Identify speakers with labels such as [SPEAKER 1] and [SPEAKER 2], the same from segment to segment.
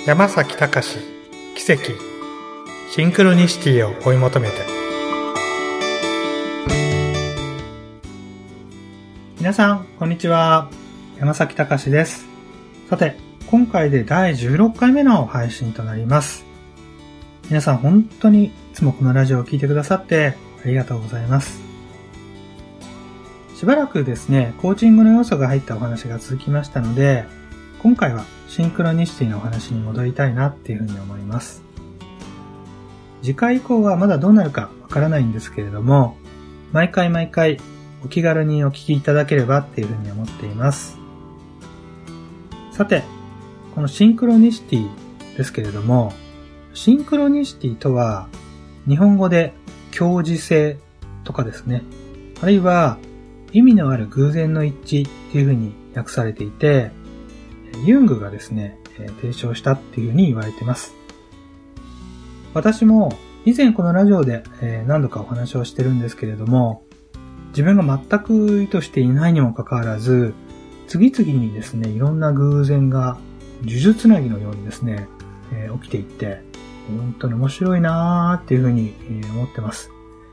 [SPEAKER 1] 山崎隆奇跡シンクロニシティを追い求めて。皆さんこんにちは、山崎隆です。さて、今回で第16回目の配信となります。皆さん本当にいつもこのラジオを聞いてくださってありがとうございます。しばらくですね、コーチングの要素が入ったお話が続きましたので、今回はシンクロニシティのお話に戻りたいなっていうふうに思います。次回以降はまだどうなるかわからないんですけれども、毎回お気軽にお聞きいただければっていうふうに思っています。さて、このシンクロニシティですけれども、シンクロニシティとは日本語で共時性とかですね、あるいは意味のある偶然の一致っていうふうに訳されていて、ユングがですね、提唱したっていうふうに言われています。私も以前このラジオで何度かお話をしてるんですけれども、自分が全く意図していないにもかかわらず、次々にですね、いろんな偶然が呪術つなぎのようにですね、起きていって、本当に面白いなーっていうふうに思ってます。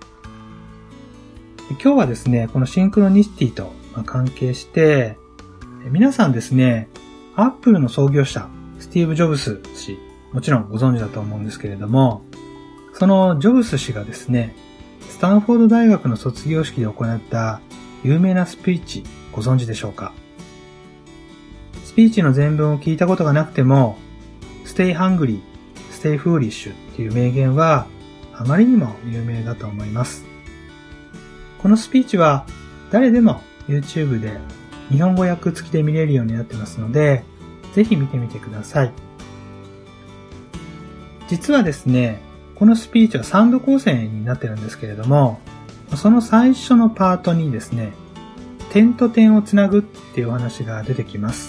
[SPEAKER 1] 今日はですね、このシンクロニシティと関係して、皆さんですね、アップルの創業者、スティーブ・ジョブス氏、もちろんご存知だと思うんですけれども、そのジョブス氏がですね、スタンフォード大学の卒業式で行った有名なスピーチ、ご存知でしょうか？スピーチの全文を聞いたことがなくても、Stay Hungry, Stay Foolish っていう名言はあまりにも有名だと思います。このスピーチは誰でも YouTube で日本語訳付きで見れるようになってますので、ぜひ見てみてください。実はですね、このスピーチは3部構成になってるんですけれども、その最初のパートにですね、点と点をつなぐっていうお話が出てきます。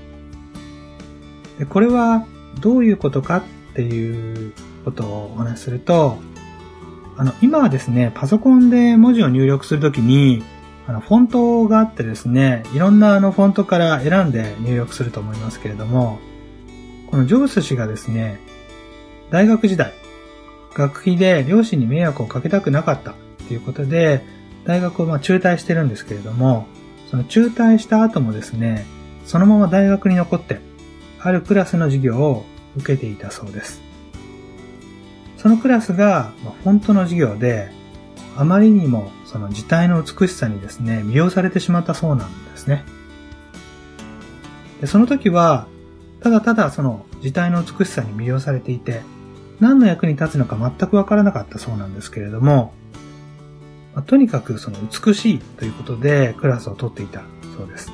[SPEAKER 1] で、これはどういうことかっていうことをお話しすると、今はですね、パソコンで文字を入力するときに、フォントがあってですね、いろんなフォントから選んで入力すると思いますけれども、このジョブス氏がですね、大学時代、学費で両親に迷惑をかけたくなかったということで、大学を中退してるんですけれども、その中退した後もですね、そのまま大学に残って、あるクラスの授業を受けていたそうです。そのクラスがフォントの授業で、あまりにもその字体の美しさにですね、魅了されてしまったそうなんですね。で、その時は、ただただその字体の美しさに魅了されていて、何の役に立つのか全くわからなかったそうなんですけれども、とにかくその美しいということでクラスを取っていたそうです。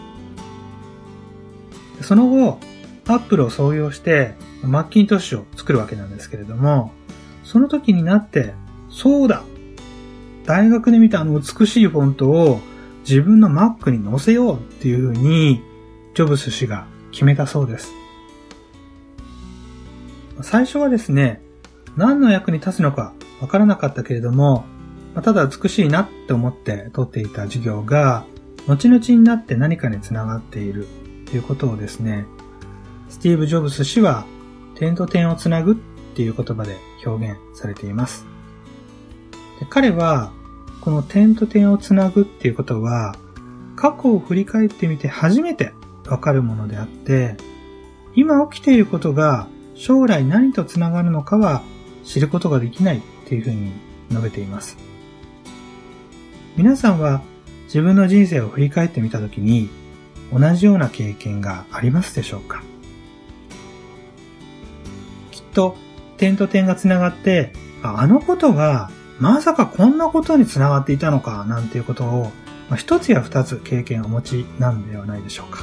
[SPEAKER 1] その後、アップルを創業してマッキントッシュを作るわけなんですけれども、その時になって、そうだ！大学で見た美しいフォントを自分の Mac に載せようっていうふうにジョブス氏が決めたそうです。最初はですね、何の役に立つのかわからなかったけれども、ただ美しいなって思って取っていた授業が後々になって何かにつながっているということをですね、スティーブ・ジョブス氏は点と点をつなぐっていう言葉で表現されています。で、彼はこの点と点をつなぐっていうことは過去を振り返ってみて初めてわかるものであって、今起きていることが将来何とつながるのかは知ることができないっていうふうに述べています。皆さんは自分の人生を振り返ってみたときに同じような経験がありますでしょうか？きっと点と点がつながって、あのことがまさかこんなことにつながっていたのかなんていうことを一つや二つ経験をお持ちなんではないでしょうか。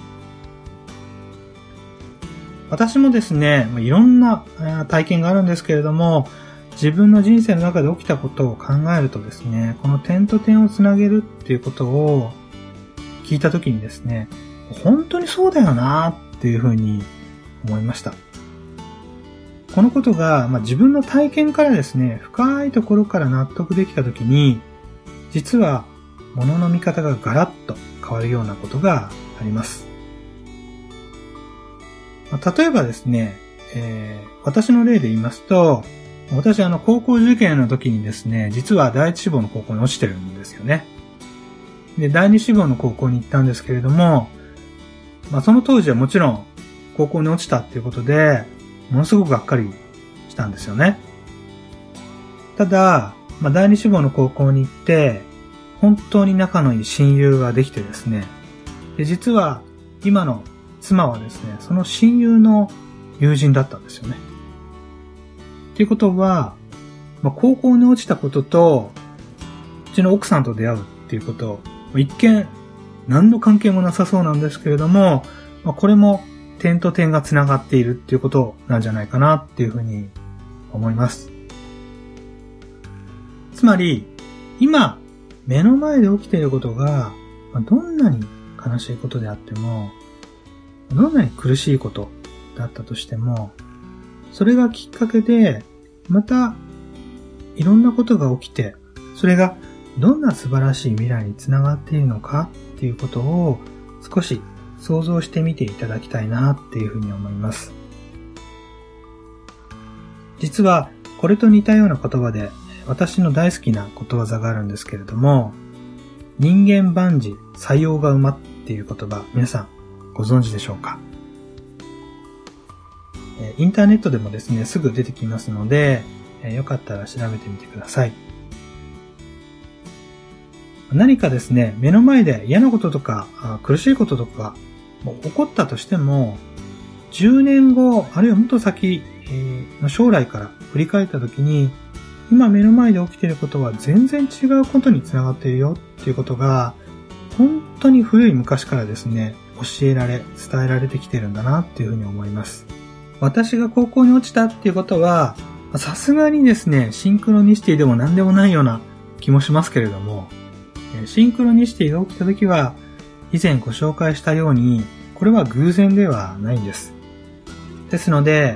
[SPEAKER 1] 私もですね、いろんな体験があるんですけれども、自分の人生の中で起きたことを考えるとですね、この点と点をつなげるっていうことを聞いたときにですね、本当にそうだよなっていうふうに思いました。このことが、自分の体験からですね、深いところから納得できたときに、実は物の見方がガラッと変わるようなことがあります。例えばですね、 私の例で言いますと、私高校受験の時にですね、実は第一志望の高校に落ちてるんですよね。で、第二志望の高校に行ったんですけれども、その当時はもちろん高校に落ちたっていうことで、ものすごくがっかりしたんですよね。ただ、第二志望の高校に行って、本当に仲のいい親友ができてですね、で、実は今の妻はですね、その親友の友人だったんですよね。っていうことは、高校に落ちたことと、うちの奥さんと出会うっていうこと、一見何の関係もなさそうなんですけれども、これも点と点がつながっているっていうことなんじゃないかなっていうふうに思います。つまり、今、目の前で起きていることが、どんなに悲しいことであっても、どんなに苦しいことだったとしても、それがきっかけで、また、いろんなことが起きて、それがどんな素晴らしい未来につながっているのかっていうことを少し想像してみていただきたいなっていうふうに思います。実は、これと似たような言葉で、私の大好きなことわざがあるんですけれども、人間万事採用が馬っていう言葉、皆さんご存知でしょうか？インターネットでもですね、すぐ出てきますので、よかったら調べてみてください。何かですね、目の前で嫌なこととか苦しいこととか起こったとしても、10年後、あるいはもっと先の将来から振り返ったときに、今目の前で起きていることは全然違うことにつながっているよっていうことが、本当に古い昔からですね、教えられ、伝えられてきてるんだなっていうふうに思います。私が高校に落ちたっていうことは、さすがにですね、シンクロニシティでも何でもないような気もしますけれども、シンクロニシティが起きたときは、以前ご紹介したように、これは偶然ではないんです。ですので、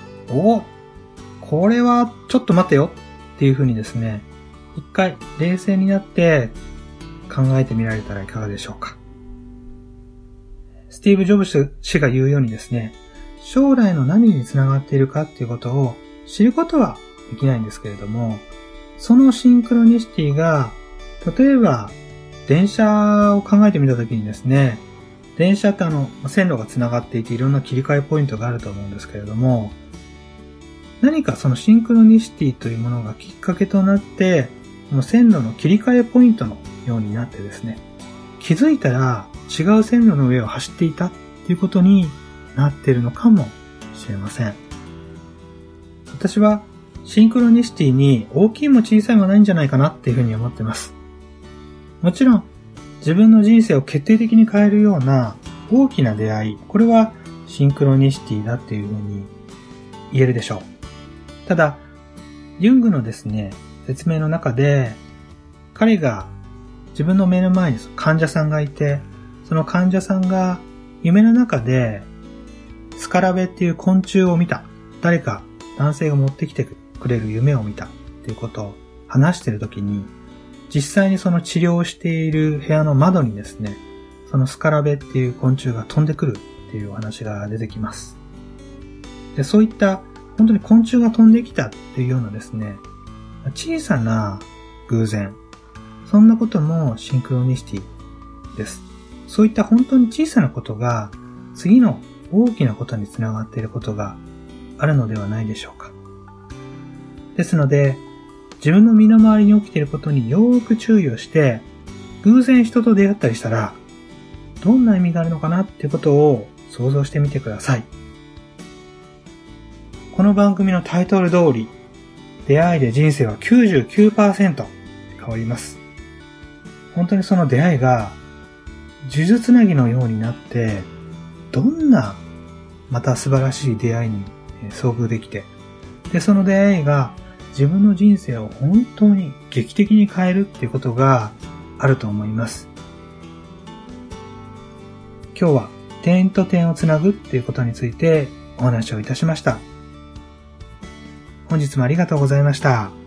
[SPEAKER 1] これはちょっと待てよっていうふうにですね、一回冷静になって考えてみられたらいかがでしょうか。スティーブ・ジョブズ氏が言うようにですね、将来の何につながっているかっていうことを知ることはできないんですけれども、そのシンクロニシティが、例えば電車を考えてみたときにですね、電車って線路がつながっていていろんな切り替えポイントがあると思うんですけれども、何かそのシンクロニシティというものがきっかけとなって、この線路の切り替えポイントのようになってですね、気づいたら違う線路の上を走っていたっていうことになっているのかもしれません。私はシンクロニシティに大きいも小さいもないんじゃないかなっていうふうに思ってます。もちろん自分の人生を決定的に変えるような大きな出会い、これはシンクロニシティだっていうふうに言えるでしょう。ただ、ユングのですね、説明の中で、彼が自分の目の前に患者さんがいて、その患者さんが夢の中でスカラベっていう昆虫を見た。誰か男性が持ってきてくれる夢を見たっていうことを話しているときに、実際にその治療をしている部屋の窓にですね、そのスカラベっていう昆虫が飛んでくるっていうお話が出てきます。で、そういった本当に昆虫が飛んできたっていうようなですね、小さな偶然、そんなこともシンクロニシティです。そういった本当に小さなことが次の大きなことにつながっていることがあるのではないでしょうか。ですので、自分の身の回りに起きていることによーく注意をして、偶然人と出会ったりしたら、どんな意味があるのかなっていうことを想像してみてください。この番組のタイトル通り、出会いで人生は 99% 変わります。本当にその出会いが呪術つなぎのようになって、どんなまた素晴らしい出会いに遭遇できて、で、その出会いが自分の人生を本当に劇的に変えるっていうことがあると思います。今日は点と点をつなぐっていうことについてお話をいたしました。本日もありがとうございました。